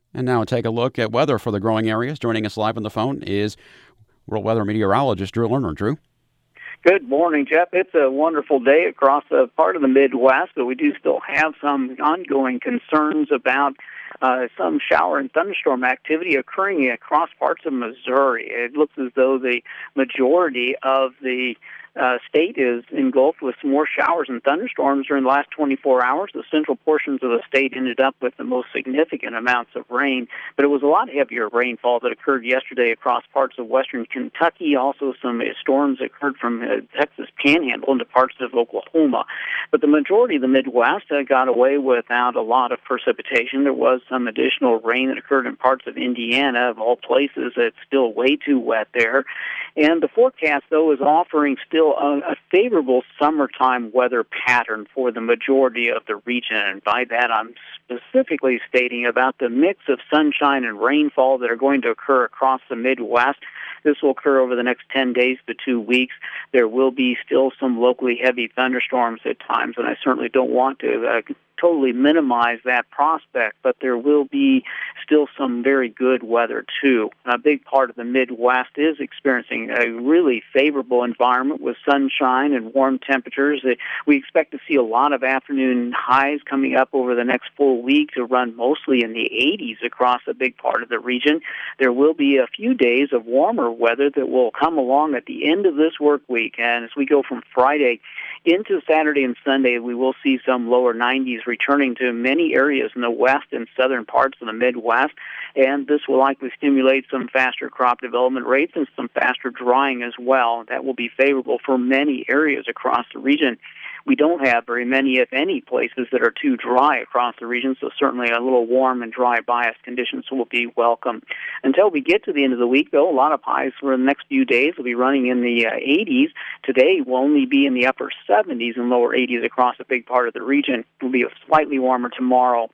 And now take a look at weather for the growing areas. Joining us live on the phone is World Weather Meteorologist Drew Lerner. Drew? Good morning, Jeff. It's a wonderful day across a part of the Midwest, but we do still have some ongoing concerns about some shower and thunderstorm activity occurring across parts of Missouri. It looks as though the majority of the state is engulfed with some more showers and thunderstorms during the last 24 hours. The central portions of the state ended up with the most significant amounts of rain, but it was a lot heavier rainfall that occurred yesterday across parts of western Kentucky. Also, some storms occurred from Texas Panhandle into parts of Oklahoma. But the majority of the Midwest got away without a lot of precipitation. There was some additional rain that occurred in parts of Indiana, of all places. It's still way too wet there. And the forecast, though, is offering still a favorable summertime weather pattern for the majority of the region. And by that, I'm specifically stating about the mix of sunshine and rainfall that are going to occur across the Midwest. This will occur over the next 10 days to 2 weeks. There will be still some locally heavy thunderstorms at times, and I certainly don't want to totally minimize that prospect, but there will be still some very good weather, too. A big part of the Midwest is experiencing a really favorable environment with sunshine and warm temperatures. We expect to see a lot of afternoon highs coming up over the next full week to run mostly in the 80s across a big part of the region. There will be a few days of warmer weather that will come along at the end of this work week, and as we go from Friday into Saturday and Sunday, we will see some lower 90s returning to many areas in the west and southern parts of the Midwest, and this will likely stimulate some faster crop development rates and some faster drying as well. That will be favorable for many areas across the region. We don't have very many, if any, places that are too dry across the region, so certainly a little warm and dry bias conditions will be welcome. Until we get to the end of the week, though, a lot of highs for the next few days will be running in the 80s. Today will only be in the upper 70s and lower 80s across a big part of the region. It will be slightly warmer tomorrow.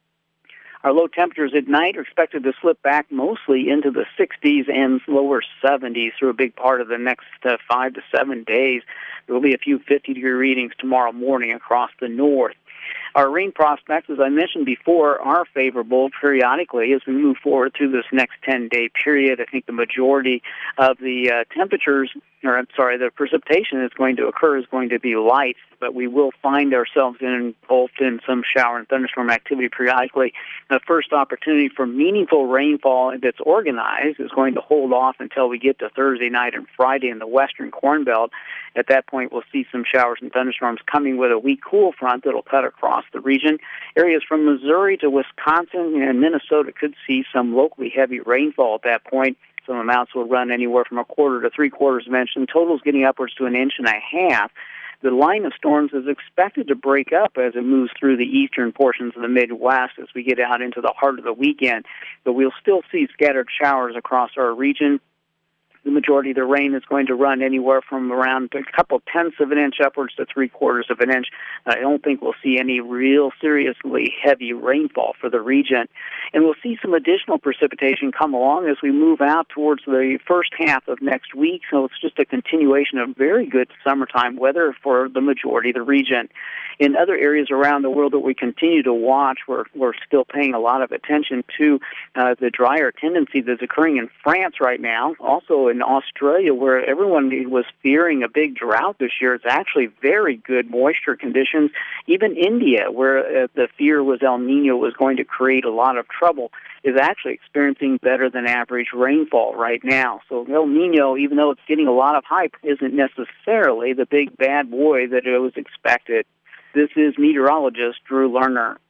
Our low temperatures at night are expected to slip back mostly into the 60s and lower 70s through a big part of the next 5 to 7 days. There will be a few 50-degree readings tomorrow morning across the north. Our rain prospects, as I mentioned before, are favorable periodically as we move forward through this next 10-day period. I think the majority of the the precipitation that's going to occur is going to be light, but we will find ourselves engulfed in some shower and thunderstorm activity periodically. The first opportunity for meaningful rainfall that's organized is going to hold off until we get to Thursday night and Friday in the western Corn Belt. At that point, we'll see some showers and thunderstorms coming with a weak cool front that'll cut across the region. Areas from Missouri to Wisconsin and Minnesota could see some locally heavy rainfall at that point. Some amounts will run anywhere from a quarter to 3/4 of an inch, and totals getting upwards to 1.5 inches. The line of storms is expected to break up as it moves through the eastern portions of the Midwest as we get out into the heart of the weekend, but we'll still see scattered showers across our region. The majority of the rain is going to run anywhere from around a couple tenths of an inch upwards to 3/4 of an inch. I don't think we'll see any real seriously heavy rainfall for the region. And we'll see some additional precipitation come along as we move out towards the first half of next week. So it's just a continuation of very good summertime weather for the majority of the region. In other areas around the world that we continue to watch, we're still paying a lot of attention to the drier tendency that's occurring in France right now. Also in Australia, where everyone was fearing a big drought this year, it's actually very good moisture conditions. Even India, where the fear was El Nino was going to create a lot of trouble, is actually experiencing better than average rainfall right now. So El Nino, even though it's getting a lot of hype, isn't necessarily the big bad boy that it was expected. This is meteorologist Drew Lerner.